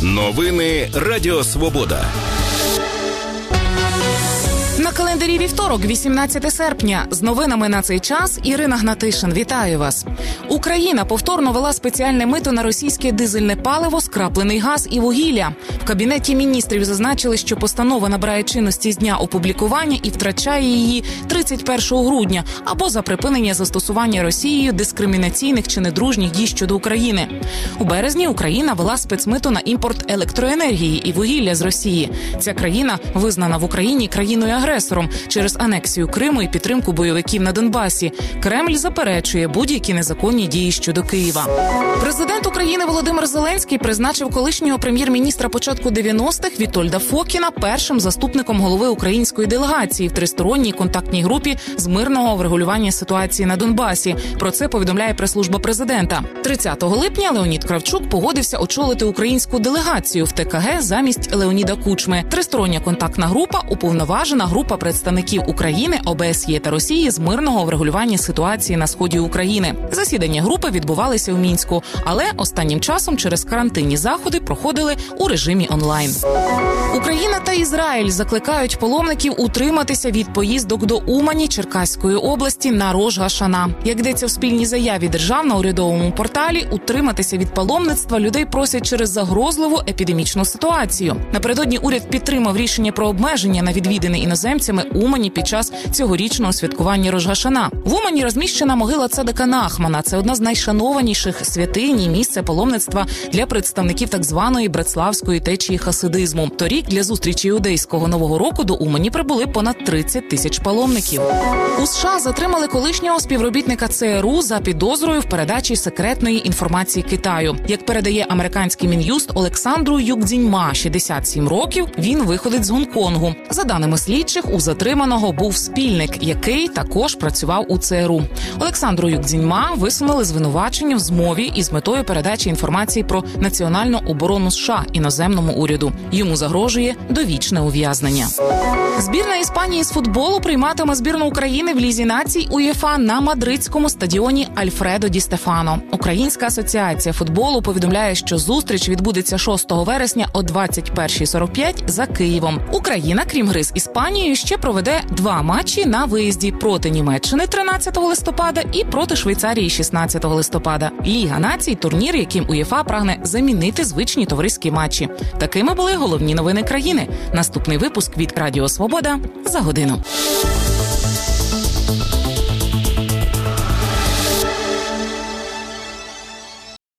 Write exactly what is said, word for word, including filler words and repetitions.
Новини Радіо Свобода. На календарі вівторок, вісімнадцяте серпня. З новинами на цей час Ірина Гнатишин. Вітаю вас. Україна повторно ввела спеціальне мито на російське дизельне паливо, скраплений газ і вугілля. В Кабінеті міністрів зазначили, що постанова набирає чинності з дня опублікування і втрачає її тридцять першого грудня або за припинення застосування Росією дискримінаційних чи недружніх дій щодо України. У березні Україна ввела спецмито на імпорт електроенергії і вугілля з Росії. Ця країна визнана в Україні країною-агресором через анексію Криму і підтримку бойовиків на Донбасі. Кремль заперечує будь-які незаконні дії щодо Києва. Президент України Володимир Зеленський призначив колишнього прем'єр-міністра початку дев'яностих Вітольда Фокіна першим заступником голови української делегації в тристоронній контактній групі з мирного врегулювання ситуації на Донбасі. Про це повідомляє прес-служба президента. тридцятого липня Леонід Кравчук погодився очолити українську делегацію в ТКГ замість Леоніда Кучми. Тристороння контактна група – уповноважена група представників України, ОБСЄ та Росії з мирного врегулювання ситуації на сході України. Засідання групи відбувалися у Мінську, але останнім часом через карантинні заходи проходили у режимі онлайн. Україна та Ізраїль закликають паломників утриматися від поїздок до Умані Черкаської області на Рош га-Шана. Як йдеться в спільній заяві державно-урядовому порталі, утриматися від паломництва людей просять через загрозливу епідемічну ситуацію. Напередодні уряд підтримав рішення про обмеження на відвідини іноземцями Умані під час цьогорічного святкування Рош га-Шана. В Умані розміщена могила Цадика Нахмана. Це одна з найшанованіших святинь і місце паломництва для представників так званої братславської течії хасидизму. Торік для зустрічі іудейського Нового року до Умані прибули понад тридцять тисяч паломників. У США затримали колишнього співробітника ЦРУ за підозрою в передачі секретної інформації Китаю. Як передає американський Мін'юст, Олександру Юкдзіньма, шістдесят сім років, він виходить з Гонконгу. За даними слідчих, у затриманого був спільник, який також працював у ЦРУ. Олександру Юкдзіньма висунули звинувачення в змові із метою передачі інформації про національну оборону США іноземному уряду. Йому загрожує довічне ув'язнення. Збірна Іспанії з футболу прийматиме збірну України в Лізі націй УЄФА на мадридському стадіоні Альфредо Ді Стефано. Українська асоціація футболу повідомляє, що зустріч відбудеться шостого вересня о двадцять перша сорок п'ять за Києвом. Україна, крім гри з Іспанією, ще проведе два матчі на виїзді проти Німеччини тринадцятого листопада і проти Швейцарії шістнадцятого листопада. Ліга націй – турнір, яким УЄФА прагне замінити звичні товариські матчі. Такими були головні новини країни. Наступний випуск від Радіо Свобода за годину.